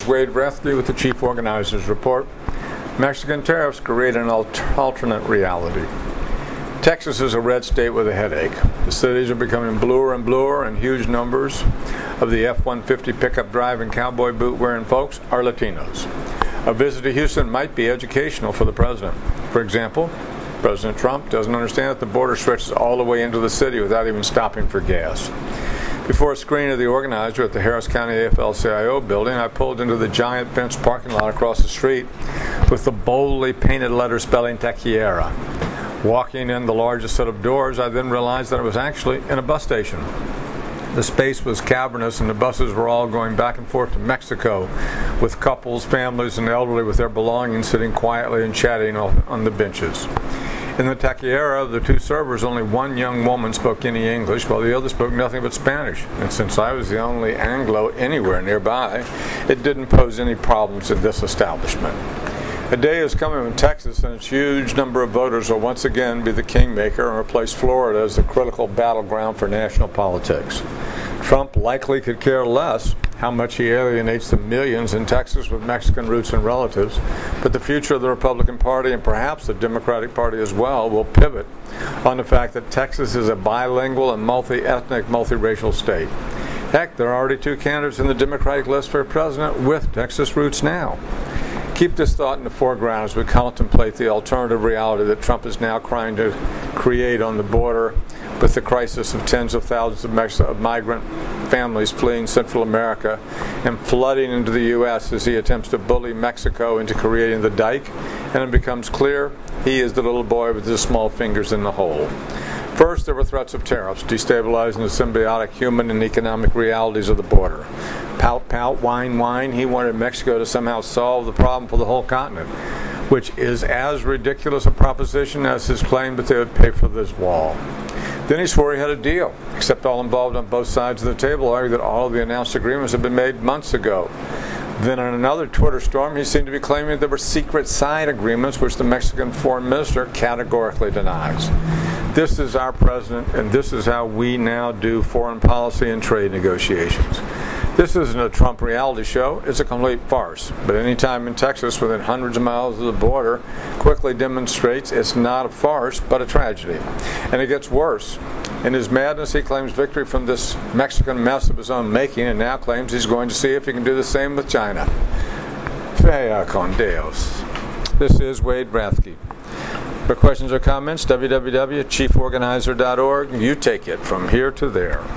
Wade Rathke with the Chief Organizer's Report. Mexican tariffs create an alternate reality. Texas is a red state with a headache. The cities are becoming bluer and bluer, and huge numbers of the F-150 pickup driving, cowboy boot wearing folks are Latinos. A visit to Houston might be educational for the president. For example, President Trump doesn't understand that the border stretches all the way into the city without even stopping for gas. Before a screening of the organizer at the Harris County AFL-CIO building, I pulled into the giant fenced parking lot across the street with the boldly painted letters spelling Taquillera. Walking in the largest set of doors, I then realized that it was actually in a bus station. The space was cavernous, and the buses were all going back and forth to Mexico, with couples, families, and elderly with their belongings sitting quietly and chatting on the benches. In the Taquillera, of the two servers, only one young woman spoke any English, while the other spoke nothing but Spanish. And since I was the only Anglo anywhere nearby, it didn't pose any problems in this establishment. A day is coming when Texas and its huge number of voters will once again be the kingmaker and replace Florida as the critical battleground for national politics. Trump likely could care less how much he alienates the millions in Texas with Mexican roots and relatives, but the future of the Republican Party, and perhaps the Democratic Party as well, will pivot on the fact that Texas is a bilingual and multi-ethnic, multiracial state. Heck, there are already two candidates in the Democratic list for president with Texas roots now. Keep this thought in the foreground as we contemplate the alternative reality that Trump is now trying to create on the border, with the crisis of tens of thousands of migrant families fleeing Central America and flooding into the U.S. as he attempts to bully Mexico into creating the dike, and it becomes clear he is the little boy with his small fingers in the hole. First, there were threats of tariffs, destabilizing the symbiotic human and economic realities of the border. Pout, pout, whine, whine, he wanted Mexico to somehow solve the problem for the whole continent, which is as ridiculous a proposition as his claim that they would pay for this wall. Then he swore he had a deal, except all involved on both sides of the table argued that all of the announced agreements had been made months ago. Then in another Twitter storm, he seemed to be claiming there were secret side agreements, which the Mexican foreign minister categorically denies. This is our president, and this is how we now do foreign policy and trade negotiations. This isn't a Trump reality show, it's a complete farce. But any time in Texas within hundreds of miles of the border quickly demonstrates it's not a farce, but a tragedy. And it gets worse. In his madness, he claims victory from this Mexican mess of his own making, and now claims he's going to see if he can do the same with China. Vaya con Dios. This is Wade Rathke. For questions or comments, www.chieforganizer.org. You take it from here to there.